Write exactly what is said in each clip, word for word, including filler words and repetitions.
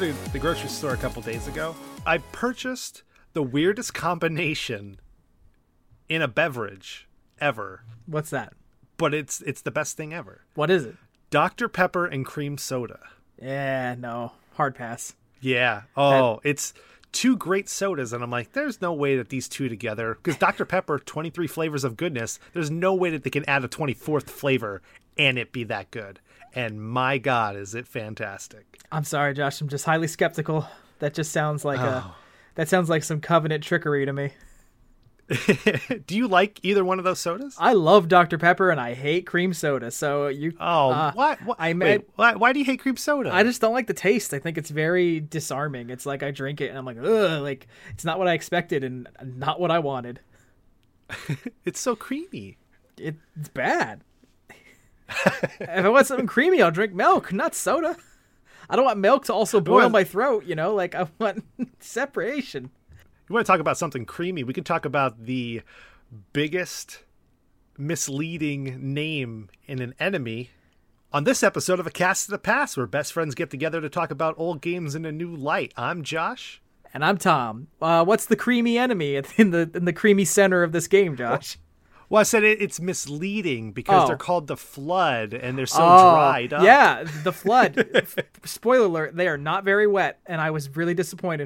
the, the grocery store a couple days ago. I purchased the weirdest combination in a beverage ever. What's that? But it's it's the best thing ever. What is it? Doctor Pepper and cream soda. Yeah, no. Hard pass. Yeah. Oh, that... it's two great sodas. And I'm like, there's no way that these two together, because Doctor Pepper, twenty-three flavors of goodness, there's no way that they can add a twenty-fourth flavor and it be that good. And my God, is it fantastic. I'm sorry, Josh. I'm just highly skeptical. That just sounds like oh. a, that sounds like some Covenant trickery to me. Do you like either one of those sodas? I love Doctor Pepper and I hate cream soda. So you. Oh, uh, what? what? I Wait, why, why do you hate cream soda? I just don't like the taste. I think it's very disarming. It's like I drink it and I'm like, ugh, like it's not what I expected and not what I wanted. It's so creamy. It, it's bad. If I want something creamy, I'll drink milk, not soda. I don't want milk to also boil my throat, you know, like I want separation. You want to talk about something creamy? We can talk about the biggest misleading name in an enemy on this episode of A Cast of the Past, where best friends get together to talk about old games in a new light. I'm Josh. And I'm Tom. Uh, what's the creamy enemy in the in the creamy center of this game, Josh? Well, I said it, it's misleading because oh. they're called the Flood and they're so oh, dried up. Yeah, the Flood. Spoiler alert, they are not very wet, and I was really disappointed.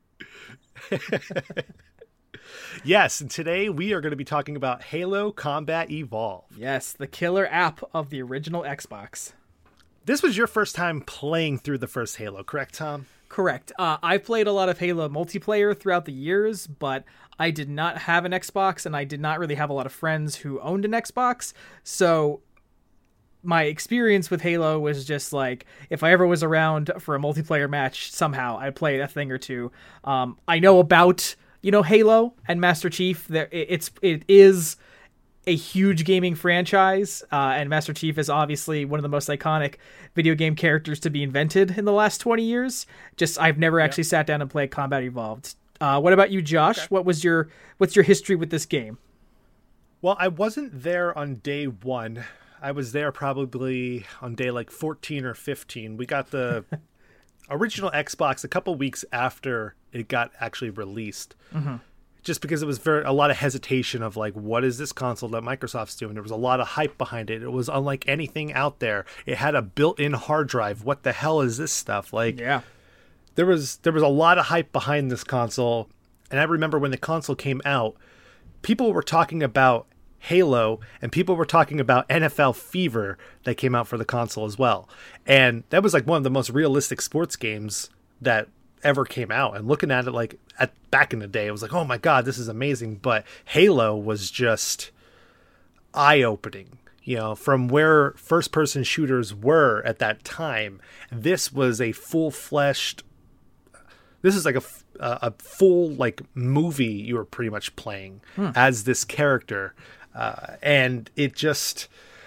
Yes, and today we are going to be talking about Halo Combat Evolved. Yes, the killer app of the original Xbox. This was your first time playing through the first Halo, correct, Tom? Correct. Uh, I played a lot of Halo multiplayer throughout the years, but I did not have an Xbox, and I did not really have a lot of friends who owned an Xbox. So my experience with Halo was just like, if I ever was around for a multiplayer match, somehow I'd play a thing or two. Um, I know about, you know, Halo and Master Chief. There, it's it is a huge gaming franchise, uh, and Master Chief is obviously one of the most iconic video game characters to be invented in the last twenty years. Just I've never yeah. actually sat down and played Combat Evolved. Uh, what about you, Josh? Okay. What was your what's your history with this game? Well, I wasn't there on day one. I was there probably on day like fourteen or fifteen. We got the original Xbox a couple weeks after it got actually released. Mm-hmm. Just because it was very a lot of hesitation of like, what is this console that Microsoft's doing? There was a lot of hype behind it. It was unlike anything out there. It had a built-in hard drive. What the hell is this stuff? Like, yeah, there was there was a lot of hype behind this console. And I remember when the console came out, people were talking about Halo and people were talking about N F L Fever that came out for the console as well. And that was like one of the most realistic sports games that ever came out. And looking at it like at back in the day, it was like, oh my God, this is amazing. But Halo was just eye-opening, you know, from where first-person shooters were at that time. This was a full-fleshed, this is like a, a full like movie you were pretty much playing hmm. as this character. Uh, and it just,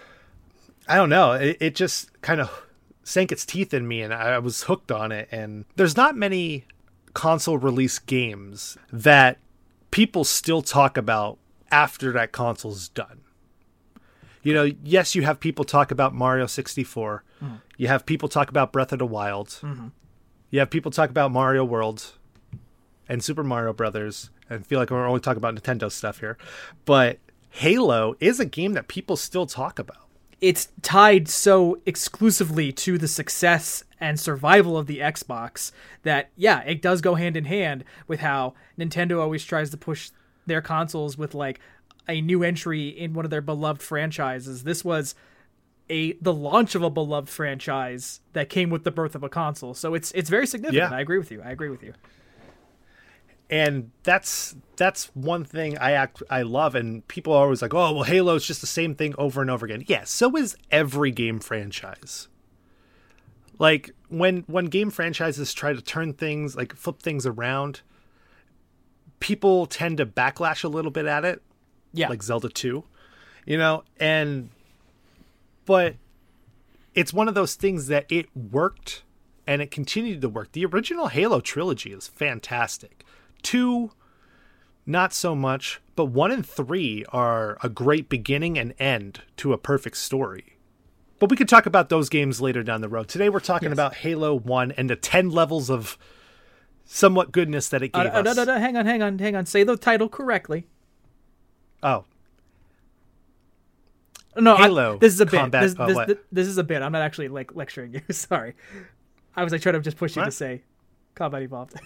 I don't know, it, it just kind of sank its teeth in me and I was hooked on it. And there's not many console release games that people still talk about after that console's done. You know, yes, you have people talk about Mario sixty-four. Mm. You have people talk about Breath of the Wild. Mm-hmm. You have people talk about Mario World and Super Mario Brothers. And feel like we're only talking about Nintendo stuff here. But Halo is a game that people still talk about. It's tied so exclusively to the success and survival of the Xbox that, yeah, it does go hand in hand with how Nintendo always tries to push their consoles with like a new entry in one of their beloved franchises. This was a the launch of a beloved franchise that came with the birth of a console. So it's it's very significant. Yeah. I agree with you. I agree with you. And that's that's one thing I act I love, and people are always like, oh, well, Halo's just the same thing over and over again. Yeah, so is every game franchise. Like, when when game franchises try to turn things, like, flip things around, people tend to backlash a little bit at it. Yeah. Like Zelda two, you know? And, but it's one of those things that it worked, and it continued to work. The original Halo trilogy is fantastic. Two, not so much, but one and three are a great beginning and end to a perfect story. But we could talk about those games later down the road. Today we're talking Yes. about Halo one and the ten levels of somewhat goodness that it gave Uh, uh, us. no, no, no, hang on, hang on, hang on. Say the title correctly. Oh, No, Halo I, this is a bit. Combat- This, oh, this, what? this, this is a bit. I'm not actually like lecturing you. Sorry. I was like trying to just push you What? to say Combat Evolved.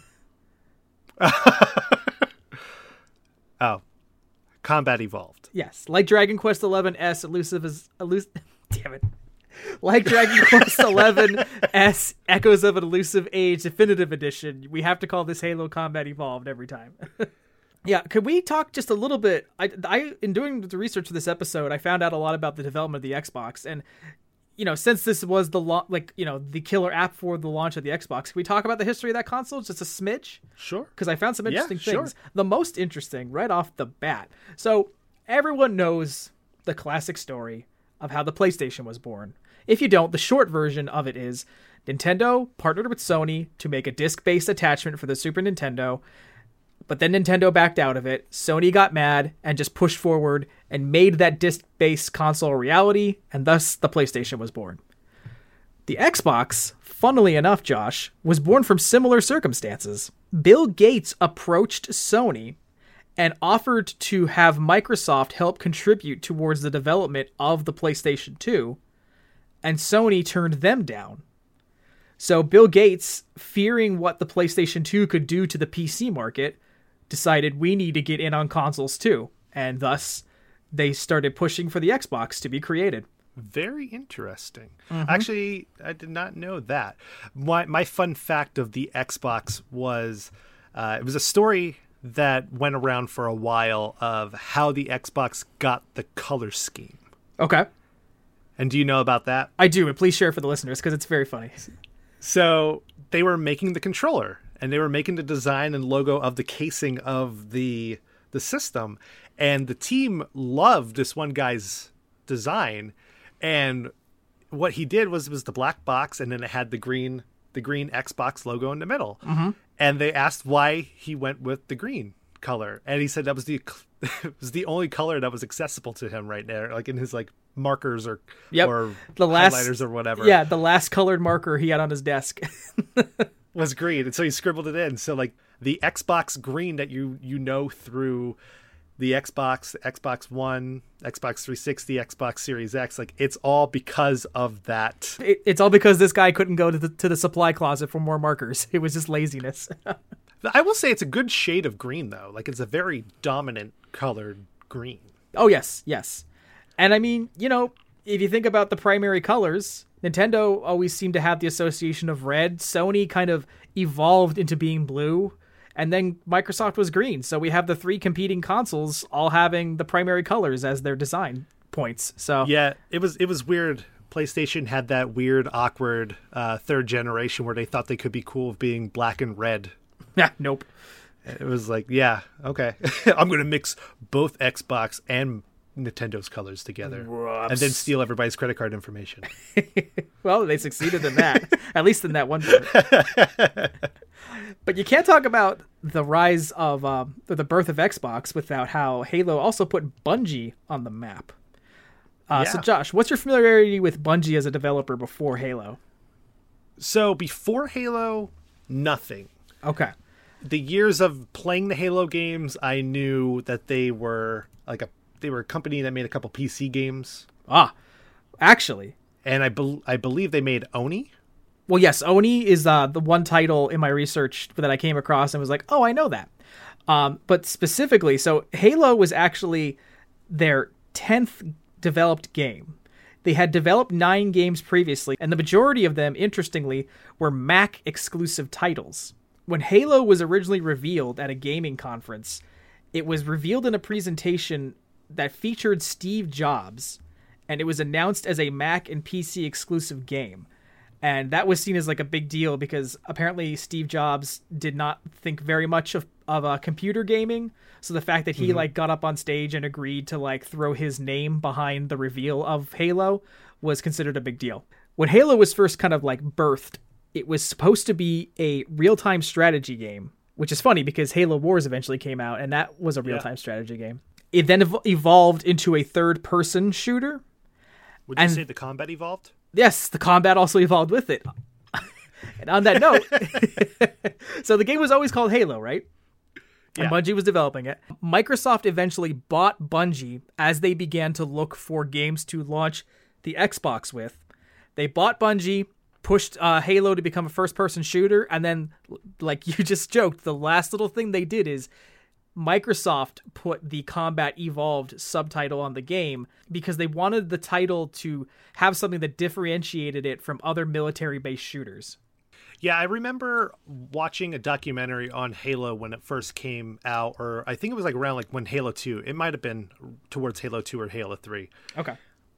oh, Combat Evolved. Yes, like Dragon Quest eleven S, elusive is elusive. Damn it. Like Dragon Quest eleven S, Echoes of an Elusive Age Definitive Edition, we have to call this Halo Combat Evolved every time. Yeah, could we talk just a little bit? I, I, in doing the research for this episode, I found out a lot about the development of the Xbox, and you know, since this was the lo- like you know the killer app for the launch of the Xbox, can we talk about the history of that console just a smidge? Sure. Because I found some Yeah, interesting sure. things. The most interesting, right off the bat. So everyone knows the classic story of how the PlayStation was born. If you don't, the short version of it is Nintendo partnered with Sony to make a disc-based attachment for the Super Nintendo, but then Nintendo backed out of it. Sony got mad and just pushed forward and made that disc-based console a reality, and thus the PlayStation was born. The Xbox, funnily enough, Josh, was born from similar circumstances. Bill Gates approached Sony and offered to have Microsoft help contribute towards the development of the PlayStation two, and Sony turned them down. So Bill Gates, fearing what the PlayStation two could do to the P C market, decided we need to get in on consoles too, and thus they started pushing for the Xbox to be created. Very interesting. Actually, I did not know that. My my fun fact of the Xbox was uh, it was a story that went around for a while of how the Xbox got the color scheme. Okay. And do you know about that? I do, and please share for the listeners because it's very funny. So they were making the controller, and they were making the design and logo of the casing of the the system, and the team loved this one guy's design, and what he did was was the black box, and then it had the green the green Xbox logo in the middle. Mm-hmm. And they asked why he went with the green color, and he said that was the it was the only color that was accessible to him right there, like in his like markers or Yep. or The last highlighters or whatever. Yeah, the last colored marker he had on his desk. was green, and so he scribbled it in. So like the Xbox green that you you know through the Xbox, Xbox One, Xbox three sixty, Xbox Series X, like it's all because of that. It, it's all because this guy couldn't go to the to the supply closet for more markers. It was just laziness. I will say it's a good shade of green though. Like it's a very dominant colored green. Oh yes, yes. And I mean, you know, if you think about the primary colors, Nintendo always seemed to have the association of red. Sony kind of evolved into being blue, and then Microsoft was green. So we have the three competing consoles all having the primary colors as their design points. So Yeah, it was it was weird. PlayStation had that weird, awkward uh, third generation where they thought they could be cool with being black and red. yeah, nope. It was like, yeah, okay. I'm going to mix both Xbox and Nintendo's colors together Whoops. and then steal everybody's credit card information. Well, they succeeded in that, at least in that one part. But you can't talk about the rise of uh, the birth of Xbox without how Halo also put Bungie on the map. Uh, So, Yeah. Josh, what's your familiarity with Bungie as a developer before Halo? So before Halo, nothing. Okay. The years of playing the Halo games, I knew that they were like a they were a company that made a couple P C games, Ah, actually, and I bel I believe they made Oni. well, yes, Oni is uh, the one title in my research that I came across and was like, oh, I know that. Um, but specifically, so Halo was actually their tenth developed game. They had developed nine games previously, and the majority of them, interestingly, were Mac exclusive titles. When Halo was originally revealed at a gaming conference, it was revealed in a presentation that featured Steve Jobs, and it was announced as a Mac and P C exclusive game. And that was seen as like a big deal because apparently Steve Jobs did not think very much of, of uh, computer gaming. So the fact that he like got up on stage and agreed to like throw his name behind the reveal of Halo was considered a big deal. When Halo was first kind of like birthed, it was supposed to be a real-time strategy game, which is funny because Halo Wars eventually came out and that was a real-time Yeah. strategy game. It then ev- evolved into a third-person shooter. Would you And- say the combat evolved? Yes, the combat also evolved with it. And on that note, so the game was always called Halo, right? And Yeah. Bungie was developing it. Microsoft eventually bought Bungie as they began to look for games to launch the Xbox with. They bought Bungie, pushed uh, Halo to become a first-person shooter, and then, like you just joked, the last little thing they did is Microsoft put the Combat Evolved subtitle on the game because they wanted the title to have something that differentiated it from other military-based shooters. Yeah, I remember watching a documentary on Halo when it first came out, or I think it was like around like when Halo two, it might have been towards Halo two or Halo three, Okay.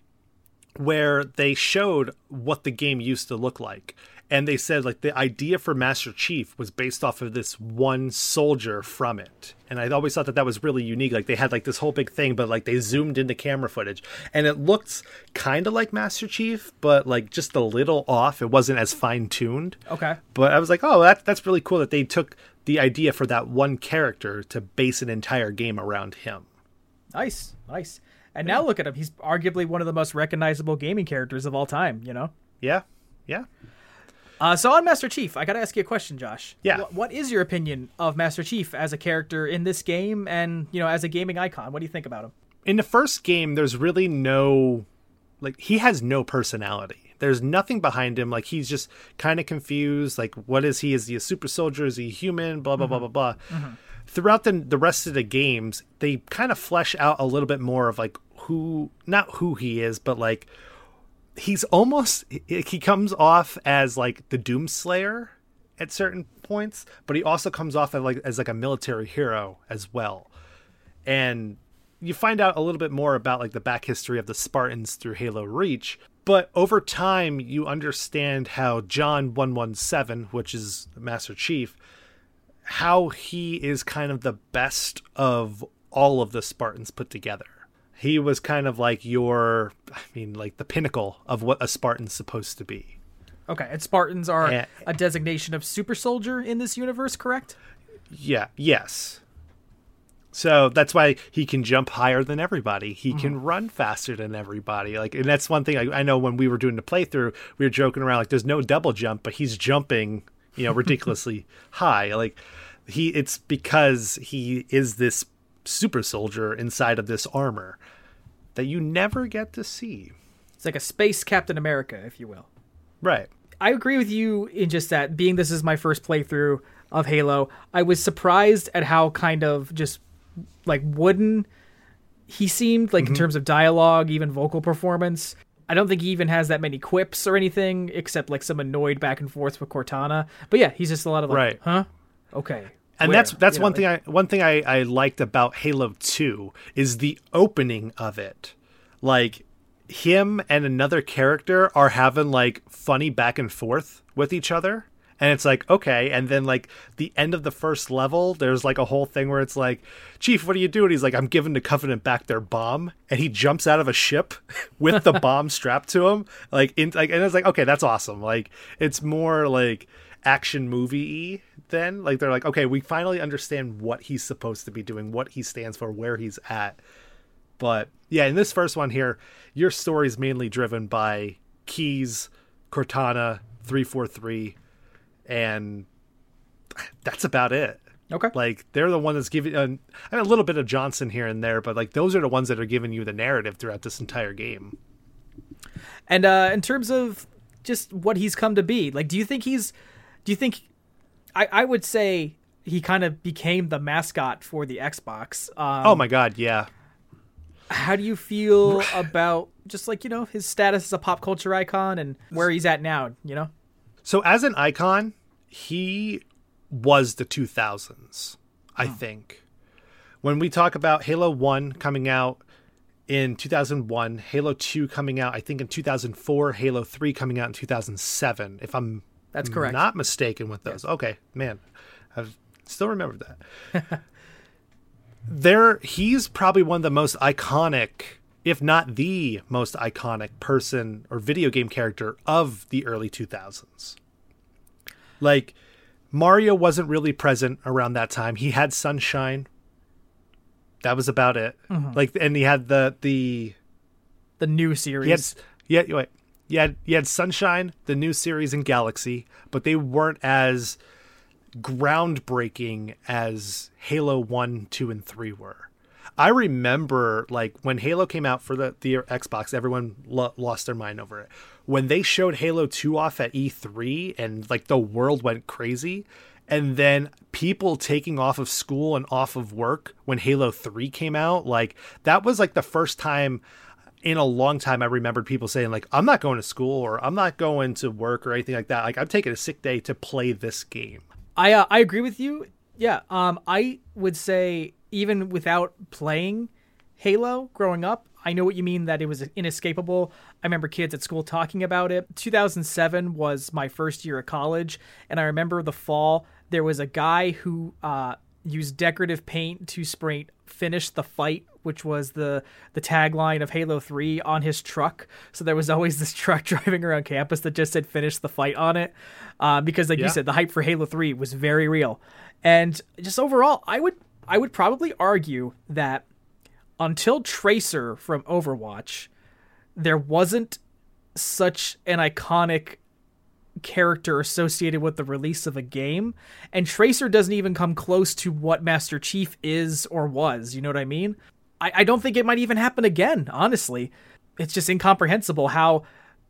where they showed what the game used to look like. And they said like the idea for Master Chief was based off of this one soldier from it. And I always thought that that was really unique. Like they had like this whole big thing, but like they zoomed into camera footage and it looked kind of like Master Chief, but like just a little off. It wasn't as fine tuned. Okay. But I was like, oh, that, that's really cool that they took the idea for that one character to base an entire game around him. Nice. Nice. And now look at him. He's arguably one of the most recognizable gaming characters of all time, you know? Yeah. Yeah. Uh, so on Master Chief, I got to ask you a question, Josh. Yeah. Wh- what is your opinion of Master Chief as a character in this game and, you know, as a gaming icon? What do you think about him? In the first game, there's really no, like, he has no personality. There's nothing behind him. Like, he's just kind of confused. Like, what is he? Is he a super soldier? Is he human? Blah, blah, Mm-hmm. blah, blah, blah. Mm-hmm. Throughout the, the rest of the games, they kind of flesh out a little bit more of, like, who, not who he is, but, like, he's almost, he comes off as, like, the Doomslayer at certain points, but he also comes off as, like, as, like, a military hero as well. And you find out a little bit more about like the back history of the Spartans through Halo Reach, but over time you understand how John one one seven, which is Master Chief, how he is kind of the best of all of the Spartans put together. He was kind of like your, I mean, like the pinnacle of what a Spartan's supposed to be. Okay, and Spartans are And- a designation of super soldier in this universe, correct? Yeah, yes. So that's why he can jump higher than everybody. He can run faster than everybody. Like, and that's one thing I, I know when we were doing the playthrough, we were joking around like there's no double jump, but he's jumping, you know, ridiculously high. Like he, it's because he is this super soldier inside of this armor that you never get to see. It's like a space Captain America, if you will. Right. I agree with you in just that, being this is my first playthrough of Halo, I was surprised at how kind of just like wooden he seemed, like in terms of dialogue, even vocal performance. I don't think he even has that many quips or anything, except like some annoyed back and forth with Cortana. But yeah, he's just a lot of like, Right. huh? Okay. And Where? that's that's You know, one like- thing I one thing I, I liked about Halo two is the opening of it. Like him and another character are having like funny back and forth with each other. And it's like, okay. And then like the end of the first level, there's like a whole thing where it's like, Chief, what are you doing? He's like, I'm giving the Covenant back their bomb. And he jumps out of a ship with the bomb strapped to him. Like, in, like, and it's like, okay, that's awesome. Like, it's more like action movie-y then. Like, they're like, okay, we finally understand what he's supposed to be doing, what he stands for, where he's at. But yeah, in this first one here, your story is mainly driven by Keyes, Cortana, three forty-three, and that's about it. Okay. Like they're the one that's giving uh, I mean, a little bit of Johnson here and there, but like those are the ones that are giving you the narrative throughout this entire game. And uh, in terms of just what he's come to be, like, do you think he's, do you think, I, I would say he kind of became the mascot for the Xbox. Um, Oh my God. Yeah. How do you feel about just like, you know, his status as a pop culture icon and where he's at now, you know? So as an icon, he was the two thousands, I think. When we talk about Halo one coming out in two thousand one, Halo two coming out, I think in two thousand four, Halo three coming out in two thousand seven, if I'm That's correct. not mistaken with those. Okay, man, I still remember that. There, he's probably one of the most iconic, if not the most iconic person or video game character of the early two thousands. Like, Mario wasn't really present around that time. He had Sunshine. That was about it. Mm-hmm. Like, and he had the the The new he had series. Yeah, wait. You had, you had Sunshine, the new series, in Galaxy, but they weren't as groundbreaking as Halo one, two, and three were. I remember, like, when Halo came out for the, the Xbox, everyone lo- lost their mind over it. When they showed Halo two off at E three and, like, the world went crazy, and then people taking off of school and off of work when Halo three came out, like, that was, like, the first time in a long time I remembered people saying, like, I'm not going to school or I'm not going to work or anything like that. Like, I'm taking a sick day to play this game. I uh, I agree with you. Yeah, um, I would say even without playing Halo growing up, I know what you mean, that it was inescapable. I remember kids at school talking about it. two thousand seven was my first year of college, and I remember the fall, there was a guy who uh, used decorative paint to spray "Finish the Fight," which was the, the tagline of Halo three, on his truck. So there was always this truck driving around campus that just said "Finish the Fight" on it. Uh, because like yeah. you said, the hype for Halo three was very real. And just overall, I would I would probably argue that until Tracer from Overwatch, there wasn't such an iconic character associated with the release of a game. And Tracer doesn't even come close to what Master Chief is or was. You know what I mean? I, I don't think it might even happen again, honestly. It's just incomprehensible how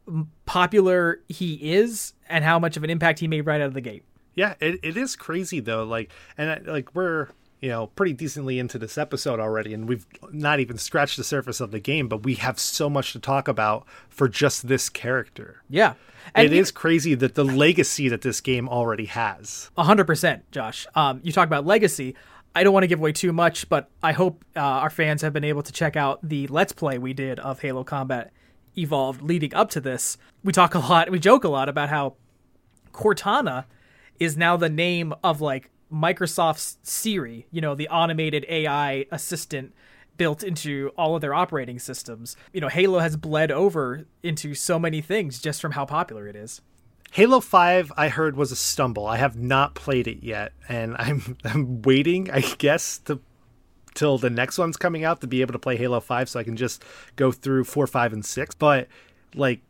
popular he is and how much of an impact he made right out of the gate. Yeah, it, it is crazy, though. Like, and like we're... you know, pretty decently into this episode already, and we've not even scratched the surface of the game, but we have so much to talk about for just this character. Yeah. And it is crazy that the legacy that this game already has. A hundred percent, Josh. Um, you talk about legacy. I don't want to give away too much, but I hope uh, our fans have been able to check out the Let's Play we did of Halo Combat Evolved leading up to this. We talk a lot, we joke a lot about how Cortana is now the name of, like, Microsoft's Siri, you know, the automated A I assistant built into all of their operating systems. You know, Halo has bled over into so many things just from how popular it is. Halo five, I heard, was a stumble. I have not played it yet, and I'm I'm waiting, I guess, to till the next one's coming out to be able to play Halo five so I can just go through four, five, and six. But, like,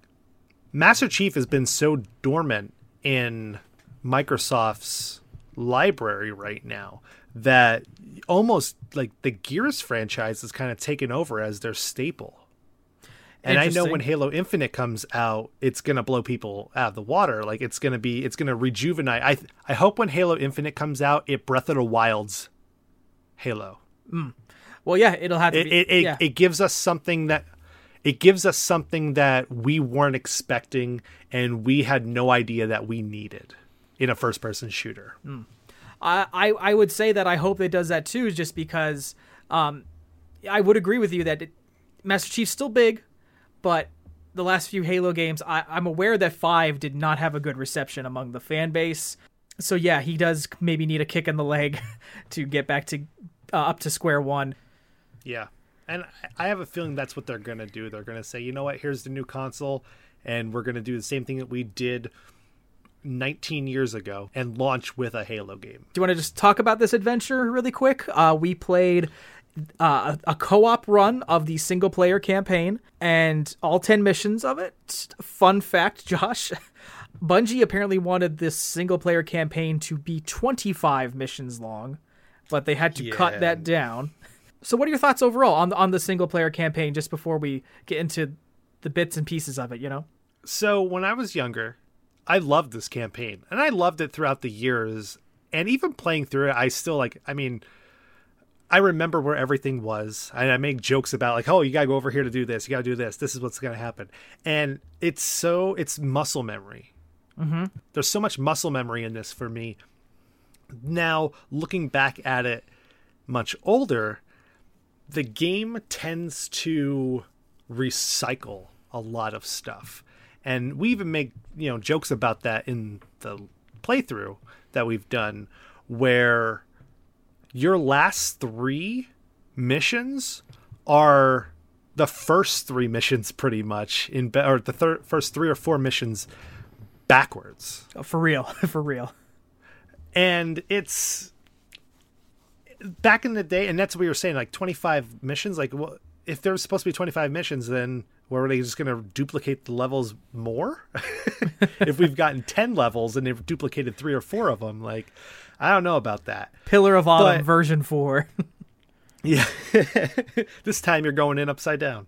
Master Chief has been so dormant in Microsoft's library right now that almost like the Gears franchise is kind of taken over as their staple. And I know when Halo Infinite comes out, it's going to blow people out of the water. Like, it's going to be, it's going to rejuvenate. I I hope when Halo Infinite comes out, it Breath of the Wild's Halo. Mm. Well, yeah, it'll have to it, be. It, it, yeah. it gives us something that, it gives us something that we weren't expecting and we had no idea that we needed in a first-person shooter. Mm. I, I I would say that I hope it does that too, just because um, I would agree with you that it, Master Chief's still big, but the last few Halo games, I, I'm aware that five did not have a good reception among the fan base. So yeah, he does maybe need a kick in the leg to get back to uh, up to square one. Yeah, and I have a feeling that's what they're going to do. They're going to say, you know what, here's the new console, and we're going to do the same thing that we did nineteen years ago and launch with a Halo game. Do you want to just talk about this adventure really quick? Uh, we played uh, a co-op run of the single-player campaign and all ten missions of it. Fun fact, Josh, Bungie apparently wanted this single-player campaign to be twenty-five missions long, but they had to yeah. cut that down. So what are your thoughts overall on the, on the single-player campaign, just before we get into the bits and pieces of it, you know? So when I was younger, I loved this campaign, and I loved it throughout the years. And even playing through it, I still like, I mean, I remember where everything was. And I make jokes about like, oh, you got to go over here to do this. You got to do this. This is what's going to happen. And it's so, it's muscle memory. Mm-hmm. There's so much muscle memory in this for me. Now, looking back at it much older, the game tends to recycle a lot of stuff. And we even make, you know, jokes about that in the playthrough that we've done, where your last three missions are the first three missions pretty much, in or the thir- first three or four missions backwards. Oh, for real, for real. And it's back in the day, and that's what we were saying, like twenty-five missions, like well, if there was supposed to be twenty-five missions, then were they just going to duplicate the levels more? If we've gotten ten levels and they've duplicated three or four of them, like, I don't know about that. Pillar of Autumn But- version four. Yeah. This time you're going in upside down.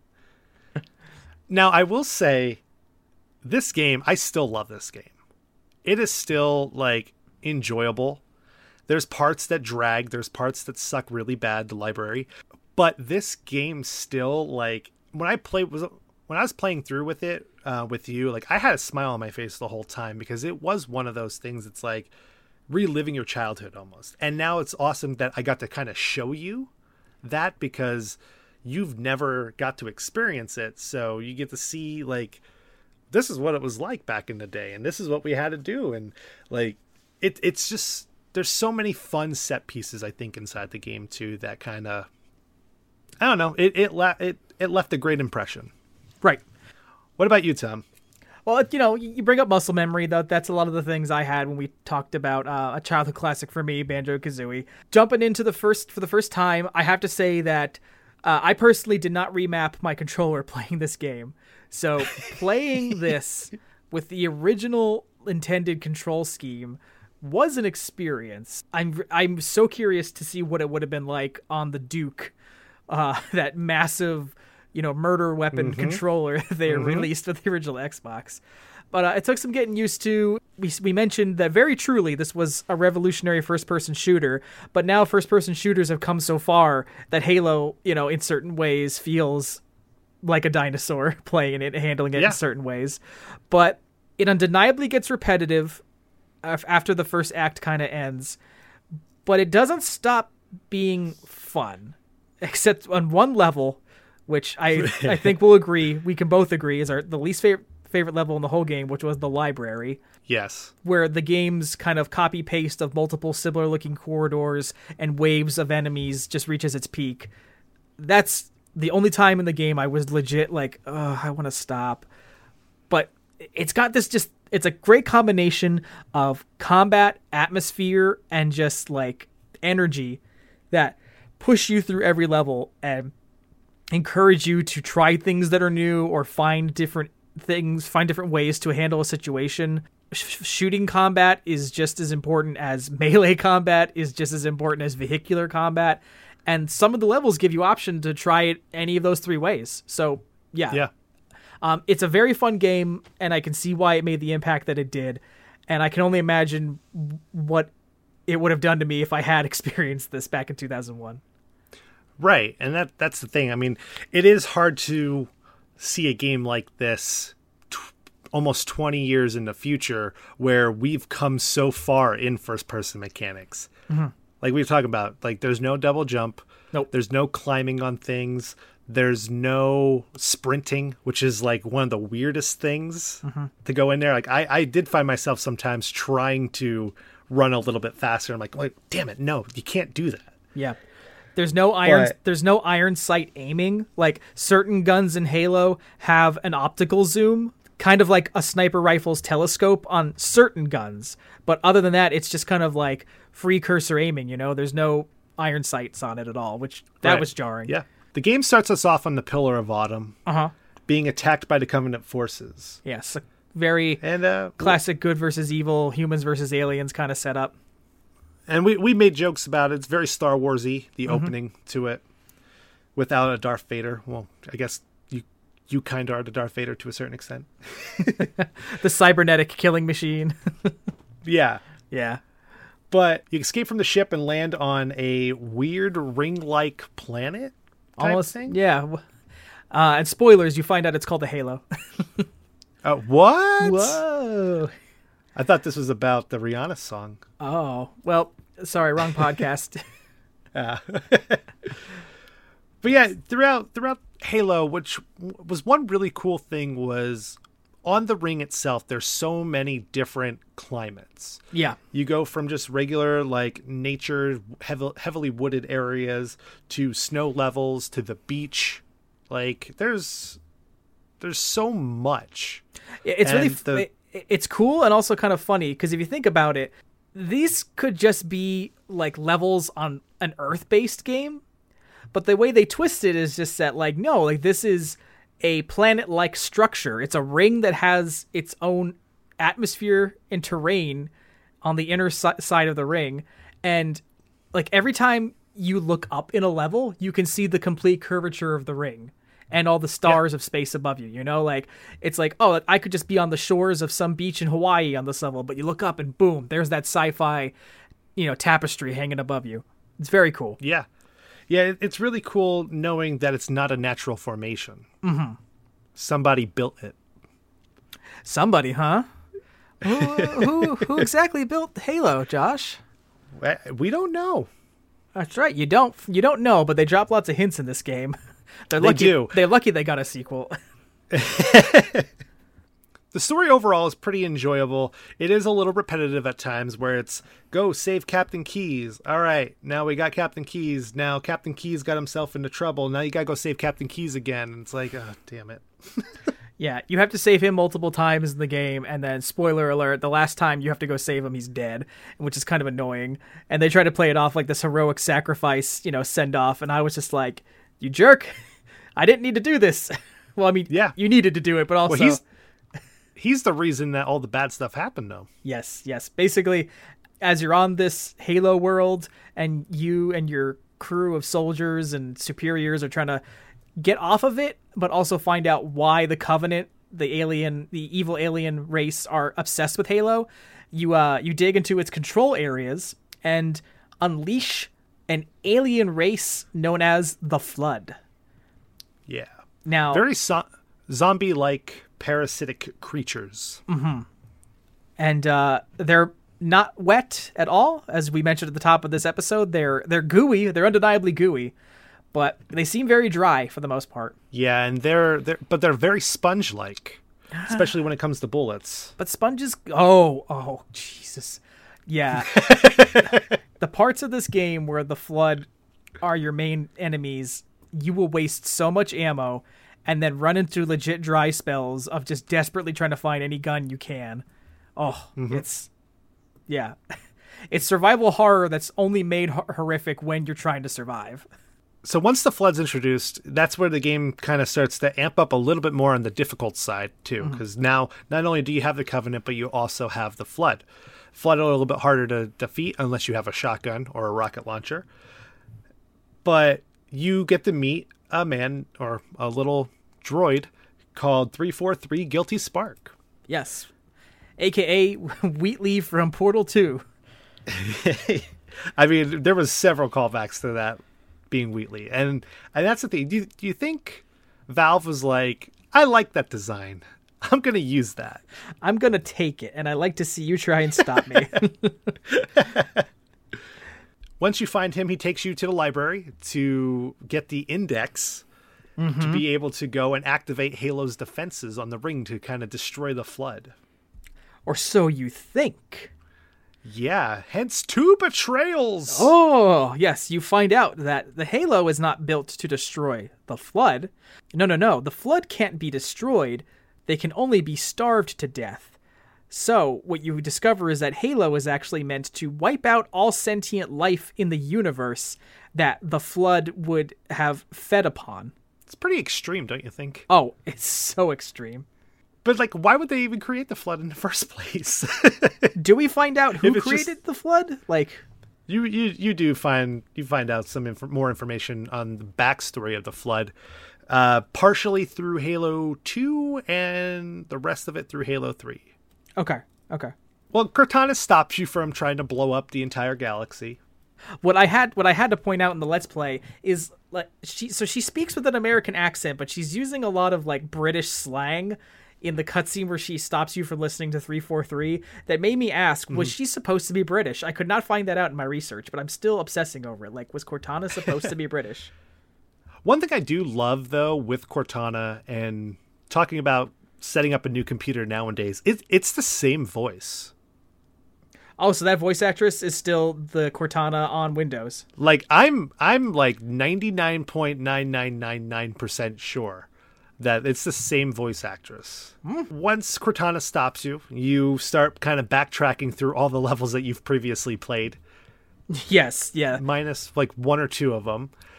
Now, I will say, this game, I still love this game. It is still, like, enjoyable. There's parts that drag. There's parts that suck really bad, the library. But this game still, like, when I played, was when I was playing through with it, uh, with you, like, I had a smile on my face the whole time because it was one of those things that's like reliving your childhood almost. And now it's awesome that I got to kind of show you that because you've never got to experience it. So you get to see, like, this is what it was like back in the day, and this is what we had to do. And, like, it, it's just, there's so many fun set pieces, I think, inside the game too, that kind of, I don't know, it, it, la- it, it left a great impression. Right. What about you, Tom? Well, you know, you bring up muscle memory. Though that's a lot of the things I had when we talked about uh, a childhood classic for me, Banjo-Kazooie. Jumping into the first for the first time, I have to say that uh, I personally did not remap my controller playing this game. So playing this with the original intended control scheme was an experience. I'm I'm so curious to see what it would have been like on the Duke, uh, that massive, you know, murder weapon Mm-hmm. controller they Mm-hmm. released with the original Xbox. But uh, it took some getting used to. We, we mentioned that very truly this was a revolutionary first-person shooter, but now first-person shooters have come so far that Halo, you know, in certain ways feels like a dinosaur playing it, handling it Yeah. in certain ways. But it undeniably gets repetitive af- after the first act kind of ends, but it doesn't stop being fun, except on one level, which I I think we'll agree, we can both agree, is our the least favorite favorite level in the whole game, which was the library, Yes. where the game's kind of copy paste of multiple similar looking corridors and waves of enemies just reaches its peak. That's the only time in the game I was legit like, oh, I want to stop. But it's got this just, it's a great combination of combat, atmosphere, and just like energy that push you through every level and encourage you to try things that are new or find different things, find different ways to handle a situation. Sh- shooting combat is just as important as melee combat, is just as important as vehicular combat. And some of the levels give you option to try it any of those three ways. So yeah, Yeah. um, it's a very fun game, and I can see why it made the impact that it did. And I can only imagine what it would have done to me if I had experienced this back in two thousand one. Right. And that that's the thing. I mean, it is hard to see a game like this t- almost twenty years in the future where we've come so far in first person mechanics. Mm-hmm. Like we were talking about, like there's no double jump. Nope. There's no climbing on things. There's no sprinting, which is like one of the weirdest things Mm-hmm. to go in there. Like I, I did find myself sometimes trying to run a little bit faster. I'm like, like, damn it, no, you can't do that. Yeah. There's no iron But- there's no iron sight aiming. Like certain guns in Halo have an optical zoom, kind of like a sniper rifle's telescope on certain guns. But other than that, it's just kind of like free cursor aiming, you know? There's no iron sights on it at all, which that Right. was jarring. Yeah. The game starts us off on the Pillar of Autumn, Uh-huh. being attacked by the Covenant forces. Yes. A very And uh classic good versus evil, humans versus aliens kind of setup. and we, we made jokes about it. It's very Star Wars-y, the Mm-hmm. opening to it, without a Darth Vader. Well, I guess you you kind of are the Darth Vader to a certain extent. The cybernetic killing machine. Yeah. Yeah. But you escape from the ship and land on a weird ring-like planet type Almost. thing. Yeah. Uh, and spoilers, you find out it's called the Halo. Uh, what? Whoa. I thought this was about the Rihanna song. Oh, well, sorry, wrong podcast. Yeah. But yeah, throughout throughout Halo, which was one really cool thing, was on the ring itself, there's so many different climates. Yeah. You go from just regular, like, nature, heavy, heavily wooded areas to snow levels to the beach. Like, there's there's so much. It's really And f- the- it, it's cool and also kind of funny because if you think about it, these could just be like levels on an Earth-based game, But the way they twist it is just that, like, no, like this is a planet-like structure. It's a ring that has its own atmosphere and terrain on the inner si- side of the ring. And like every time you look up in a level, you can see the complete curvature of the ring and all the stars yeah. of space above you. You know, like it's like, oh, I could just be on the shores of some beach in Hawaii on this level, but you look up and boom, there's that sci-fi, you know, tapestry hanging above you. It's very cool. Yeah. Yeah, it's really cool knowing that it's not a natural formation. Mm-hmm. Somebody built it. Somebody, huh? who, who who exactly built Halo, Josh? We don't know. That's right. You don't you don't know, but they drop lots of hints in this game. They're they lucky, do. They're lucky they got a sequel. The story overall is pretty enjoyable. It is a little repetitive at times where it's, go save Captain Keyes. All right, now we got Captain Keyes. Now Captain Keyes got himself into trouble. Now you got to go save Captain Keyes again. And it's like, oh, damn it. Yeah, you have to save him multiple times in the game, and then, spoiler alert, the last time you have to go save him, he's dead, which is kind of annoying. And they try to play it off like this heroic sacrifice, you know, send-off, and I was just like, you jerk. I didn't need to do this. Well, I mean, yeah, you needed to do it, but also... Well, he's, he's the reason that all the bad stuff happened, though. Yes, yes. Basically, as you're on this Halo world, and you and your crew of soldiers and superiors are trying to get off of it, but also find out why the Covenant, the alien, the evil alien race, are obsessed with Halo. You uh, you dig into its control areas and unleash an alien race known as the Flood. Yeah. Now, very so- zombie-like parasitic creatures. Mm-hmm. And uh, they're not wet at all, as we mentioned at the top of this episode. They're they're gooey. They're undeniably gooey. But they seem very dry for the most part. Yeah, and they're they're but they're very sponge-like, especially when it comes to bullets. But sponges, oh, oh, Jesus, yeah. The parts of this game where the Flood are your main enemies, you will waste so much ammo, and then run into legit dry spells of just desperately trying to find any gun you can. Oh, mm-hmm. it's yeah, it's survival horror that's only made ho- horrific when you're trying to survive. So once the Flood's introduced, that's where the game kind of starts to amp up a little bit more on the difficult side, too. Because mm-hmm. now, not only do you have the Covenant, but you also have the Flood. Flood are a little bit harder to defeat unless you have a shotgun or a rocket launcher. But you get to meet a man, or a little droid, called three forty-three Guilty Spark. Yes. A K A Wheatley from Portal two. I mean, there was several callbacks to that being Wheatley. And and that's the thing. Do you, do you think Valve was like, I like that design. I'm going to use that. I'm going to take it, and I like to see you try and stop me. Once you find him, he takes you to the library to get the index mm-hmm. to be able to go and activate Halo's defenses on the ring to kind of destroy the Flood. Or so you think. Yeah, hence two betrayals. Oh, yes, you find out that the Halo is not built to destroy the Flood. No, no, no, the Flood can't be destroyed. They can only be starved to death. So, what you discover is that Halo is actually meant to wipe out all sentient life in the universe that the Flood would have fed upon. It's pretty extreme, don't you think? Oh, it's so extreme. But, like, why would they even create the Flood in the first place? Do we find out who created just, the Flood? Like, you, you, you do find you find out some inf- more information on the backstory of the Flood, uh, partially through Halo two, and the rest of it through Halo three. Okay. Okay. Well, Cortana stops you from trying to blow up the entire galaxy. What I had, what I had to point out in the Let's Play is, like, she. So she speaks with an American accent, but she's using a lot of like British slang in the cutscene where she stops you from listening to three forty-three, that made me ask, was mm-hmm. she supposed to be British? I could not find that out in my research, but I'm still obsessing over it. Like, was Cortana supposed to be British? One thing I do love, though, with Cortana and talking about setting up a new computer nowadays, it, it's the same voice. Oh, so that voice actress is still the Cortana on Windows. Like, I'm I'm like ninety-nine point nine nine nine nine percent sure that it's the same voice actress. Mm. Once Cortana stops you, you start kind of backtracking through all the levels that you've previously played. Yes, yeah. Minus like one or two of them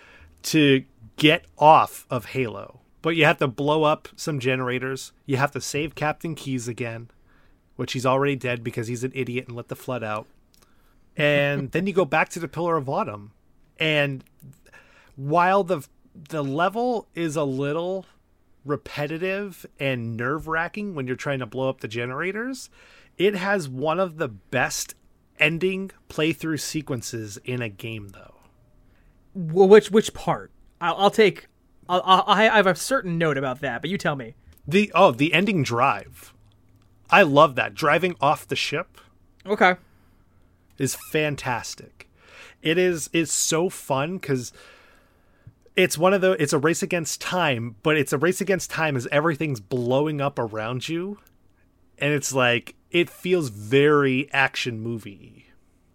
to get off of Halo. But you have to blow up some generators. You have to save Captain Keyes again, which he's already dead because he's an idiot and let the flood out. And then you go back to the Pillar of Autumn. And while the the level is a little repetitive and nerve-wracking when you're trying to blow up the generators, it has one of the best ending playthrough sequences in a game, though. Well, which which part? I'll, I'll take. I'll, I'll, I have a certain note about that, but you tell me. The oh, the ending drive. I love that. Driving off the ship. Okay. Is fantastic. It is is so fun because it's one of the it's a race against time, but it's a race against time as everything's blowing up around you, and it's like it feels very action movie.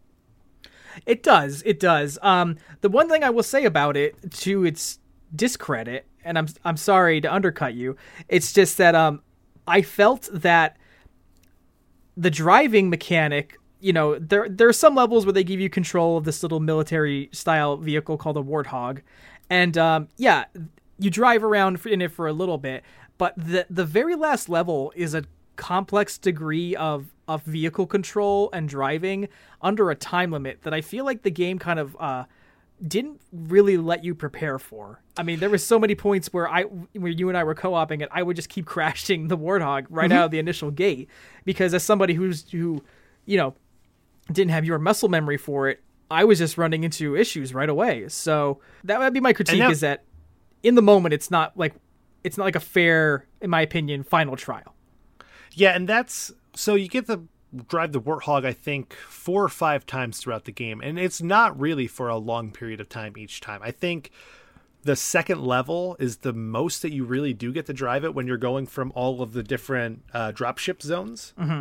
It does. It does. Um, the one thing I will say about it, to its discredit, and I'm I'm sorry to undercut you, it's just that um, I felt that the driving mechanic, you know, there there are some levels where they give you control of this little military style vehicle called a Warthog, and um, yeah, you drive around in it for a little bit, but the the very last level is a complex degree of of vehicle control and driving under a time limit that I feel like the game kind of uh, didn't really let you prepare for. I mean, there were so many points where I, where you and I were co-oping it, I would just keep crashing the Warthog right mm-hmm. out of the initial gate, because as somebody who's who, you know, didn't have your muscle memory for it, I was just running into issues right away. So that would be my critique: now, is that in the moment, it's not like it's not like a fair, in my opinion, final trial. Yeah, and that's so you get to drive the Warthog, I think, four or five times throughout the game, and it's not really for a long period of time each time. I think the second level is the most that you really do get to drive it when you're going from all of the different uh, dropship zones. Mm-hmm.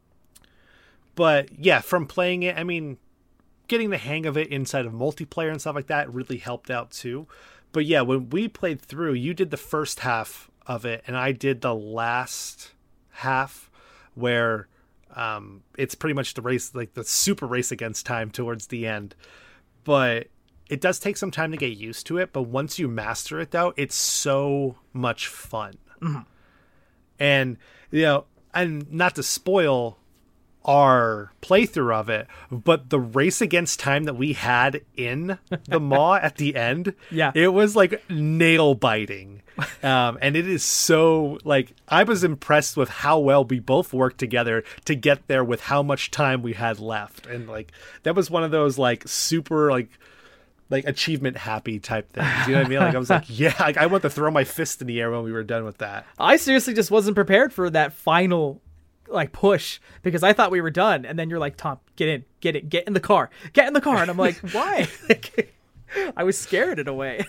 But yeah, from playing it, I mean, getting the hang of it inside of multiplayer and stuff like that really helped out too. But yeah, when we played through, you did the first half of it, and I did the last half, where um, it's pretty much the race, like the super race against time towards the end. But it does take some time to get used to it. But once you master it, though, it's so much fun. Mm-hmm. And, you know, and not to spoil our playthrough of it, but the race against time that we had in the maw at the end, yeah, it was like nail biting. Um, and it is so, like, I was impressed with how well we both worked together to get there with how much time we had left. And like, that was one of those like super like, like achievement happy type things. You know what I mean? Like I was like, yeah, like, I want to throw my fist in the air when we were done with that. I seriously just wasn't prepared for that final like push, because I thought we were done, and then you're like, Tom, get in, get it, get in the car, get in the car, and I'm like, why? I was scared in a way.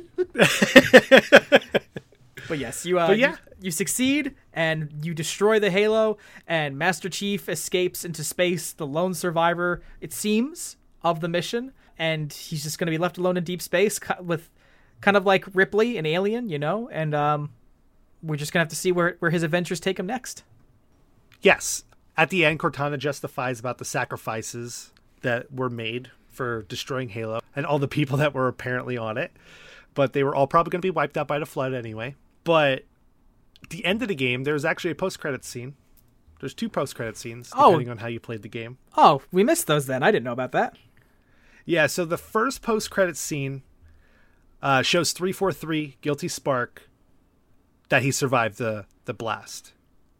But yes, you uh, but yeah. you, you succeed and you destroy the Halo, and Master Chief escapes into space, the lone survivor, it seems, of the mission, and he's just going to be left alone in deep space with kind of like Ripley, an alien, you know, and um, we're just going to have to see where, where his adventures take him next. Yes. At the end, Cortana justifies about the sacrifices that were made for destroying Halo and all the people that were apparently on it. But they were all probably going to be wiped out by the flood anyway. But at the end of the game, there's actually a post-credits scene. There's two post-credits scenes, depending oh. on how you played the game. Oh, we missed those then. I didn't know about that. Yeah, so the first post-credits scene uh, shows three forty-three, Guilty Spark, that he survived the, the blast.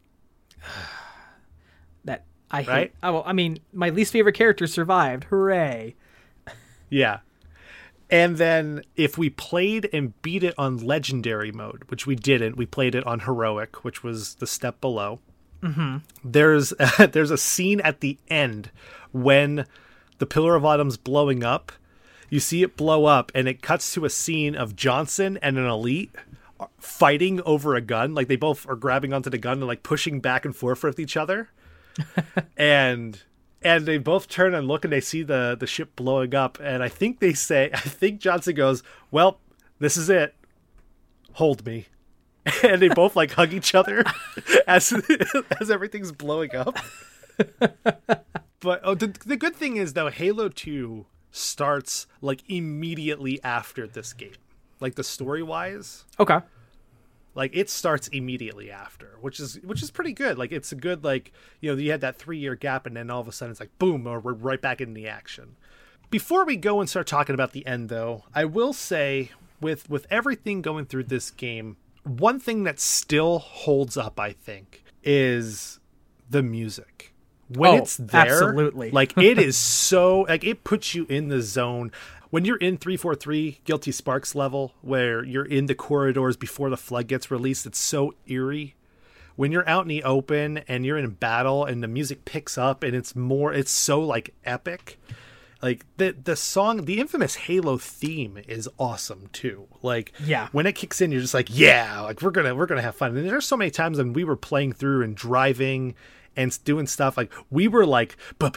That I hate. Right? Oh, I mean, my least favorite character survived. Hooray. Yeah. And then if we played and beat it on legendary mode, which we didn't, we played it on heroic, which was the step below. Mm-hmm. There's uh, there's a scene at the end when the Pillar of Autumn's blowing up. You see it blow up, and it cuts to a scene of Johnson and an elite fighting over a gun. Like, they both are grabbing onto the gun and like pushing back and forth with each other. and and they both turn and look, and they see the the ship blowing up, and I think they say I think Johnson goes, "Well, this is it. Hold me." And they both like hug each other as as everything's blowing up. But oh, the, the good thing is, though, Halo two starts like immediately after this game. Like the story wise. Okay. Like it starts immediately after, which is which is pretty good. Like it's a good, like, you know, you had that three year gap and then all of a sudden it's like boom, or we're right back in the action. Before we go and start talking about the end though, I will say with with everything going through this game, one thing that still holds up, I think, is the music. When oh, it's there, absolutely. like it is so like it puts you in the zone. When you're in three forty-three Guilty Sparks level, where you're in the corridors before the flood gets released, it's so eerie. When you're out in the open and you're in battle and the music picks up and it's more, it's so like epic. Like the the song, the infamous Halo theme is awesome too. Like yeah. when it kicks in, you're just like, yeah, like we're gonna we're gonna have fun. And there's so many times when we were playing through and driving and doing stuff, like we were like,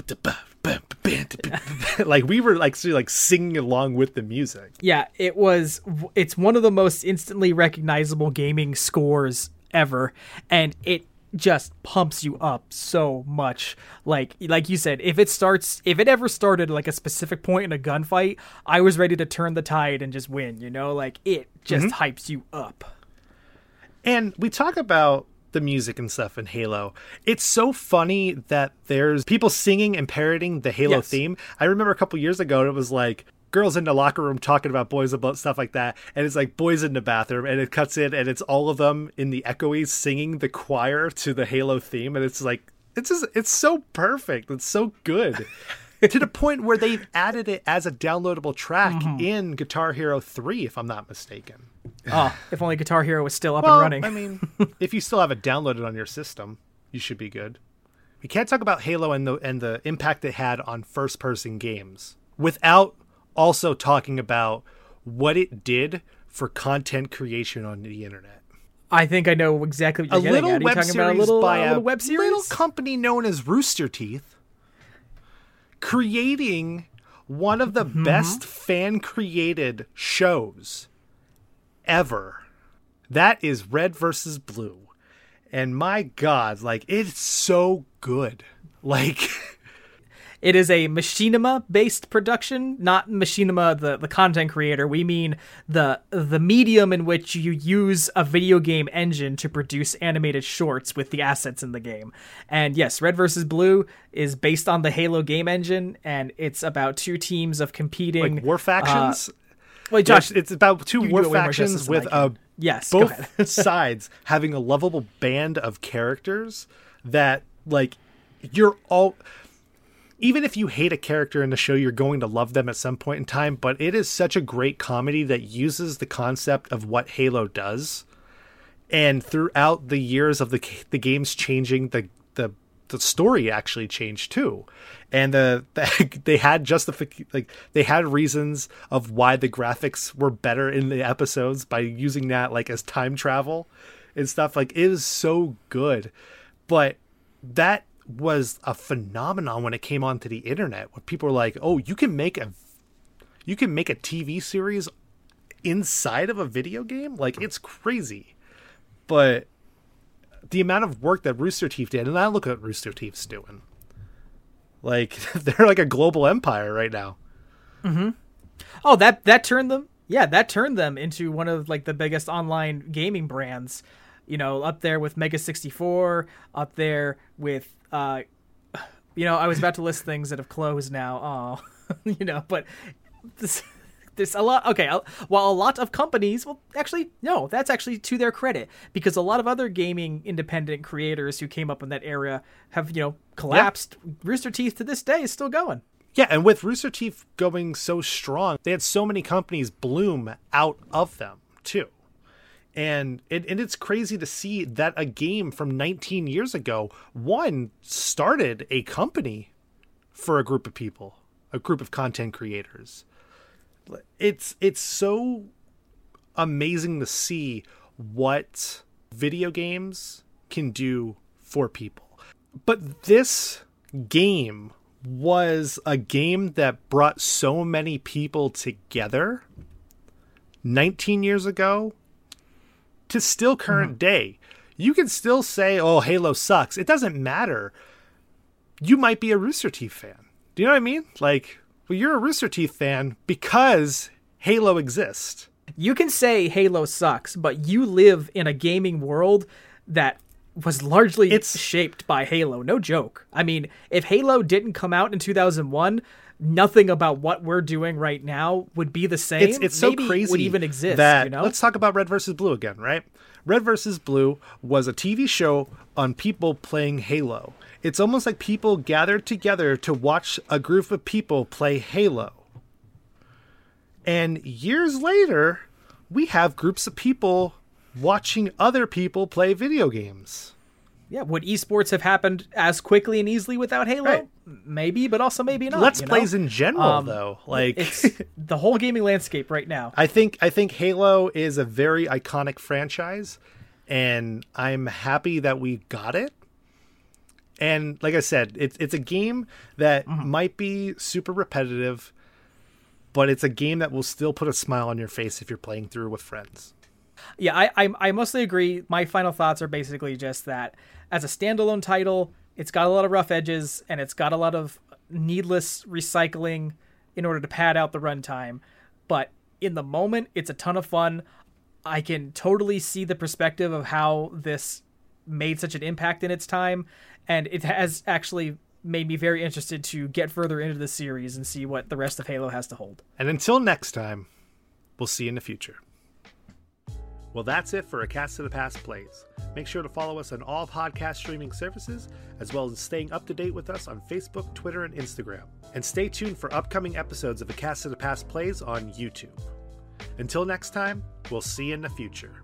like we were like like singing along with the music. Yeah, it was. It's one of the most instantly recognizable gaming scores ever, and it just pumps you up so much. Like like you said, if it starts, if it ever started like a specific point in a gunfight, I was ready to turn the tide and just win. You know, like it just mm-hmm. hypes you up. And we talk about the music and stuff in Halo. It's so funny that there's people singing and parroting the Halo yes. theme. I remember a couple years ago, it was like girls in the locker room talking about boys about stuff like that. And it's like boys in the bathroom, and it cuts in and it's all of them in the echoey singing the choir to the Halo theme. And it's like, it's just, it's so perfect. It's so good. To the point where they've added it as a downloadable track mm-hmm. in Guitar Hero three, if I'm not mistaken. Oh, if only Guitar Hero was still up well, and running. I mean, if you still have it downloaded on your system, you should be good. We can't talk about Halo and the and the impact it had on first-person games without also talking about what it did for content creation on the internet. I think I know exactly what you're a getting little at. Are you web talking series about a little, by uh, a little web series? little company known as Rooster Teeth, creating one of the mm-hmm. best fan-created shows ever. That is Red versus Blue. And my God, like, it's so good. Like... It is a Machinima-based production, not Machinima, the, the content creator. We mean the the medium in which you use a video game engine to produce animated shorts with the assets in the game. And yes, Red versus Blue is based on the Halo game engine, and it's about two teams of competing... Like war factions? Uh, wait, Josh, it's about two war factions with uh, yes, both sides having a lovable band of characters that, like, you're all... Even if you hate a character in the show, you're going to love them at some point in time. But it is such a great comedy that uses the concept of what Halo does. And throughout the years of the the games changing, the the, the story actually changed too. And the, the they had justific like they had reasons of why the graphics were better in the episodes by using that like as time travel and stuff. Like, it is so good. But that was a phenomenon when it came onto the internet, where people were like, oh, you can make a you can make a T V series inside of a video game. Like, it's crazy. But the amount of work that Rooster Teeth did, and I look at what Rooster Teeth's doing, like, they're like a global empire right now. Mm-hmm. Oh, that that turned them yeah that turned them into one of like the biggest online gaming brands, you know, up there with Mega sixty-four, up there with Uh, you know, I was about to list things that have closed now. Oh, you know, but this, there's a lot. Okay, while a lot of companies, well, actually, no, that's actually to their credit, because a lot of other gaming independent creators who came up in that era have, you know, collapsed. Yeah. Rooster Teeth to this day is still going. Yeah, and with Rooster Teeth going so strong, they had so many companies bloom out of them too. And it, and it's crazy to see that a game from nineteen years ago, one, started a company for a group of people, a group of content creators. It's it's so amazing to see what video games can do for people. But this game was a game that brought so many people together nineteen years ago. To still current mm-hmm. day. You can still say, oh, Halo sucks. It doesn't matter. You might be a Rooster Teeth fan. Do you know what I mean? Like, Well, you're a Rooster Teeth fan because Halo exists. You can say Halo sucks, but you live in a gaming world that was largely It's- shaped by Halo. No joke. I mean, if Halo didn't come out in two thousand one, nothing about what we're doing right now would be the same. It's, it's so Maybe crazy would even exist. that, you know? let's talk about Red versus. Blue again, right? Red versus. Blue was a T V show on people playing Halo. It's almost like people gathered together to watch a group of people play Halo. And years later, we have groups of people watching other people play video games. Yeah, would esports have happened as quickly and easily without Halo? Right. Maybe, but also maybe not. Let's you know? plays in general, Um, though, like It's the whole gaming landscape right now. I think I think Halo is a very iconic franchise, and I'm happy that we got it. And like I said, it's it's a game that Mm-hmm. might be super repetitive, but it's a game that will still put a smile on your face if you're playing through with friends. Yeah, I, I I mostly agree. My final thoughts are basically just that as a standalone title, it's got a lot of rough edges and it's got a lot of needless recycling in order to pad out the runtime. But in the moment, it's a ton of fun. I can totally see the perspective of how this made such an impact in its time, and it has actually made me very interested to get further into the series and see what the rest of Halo has to hold. And until next time, we'll see you in the future. Well, that's it for A Cast to the Past Plays. Make sure to follow us on all podcast streaming services, as well as staying up to date with us on Facebook, Twitter, and Instagram. And stay tuned for upcoming episodes of A Cast to the Past Plays on YouTube. Until next time, we'll see you in the future.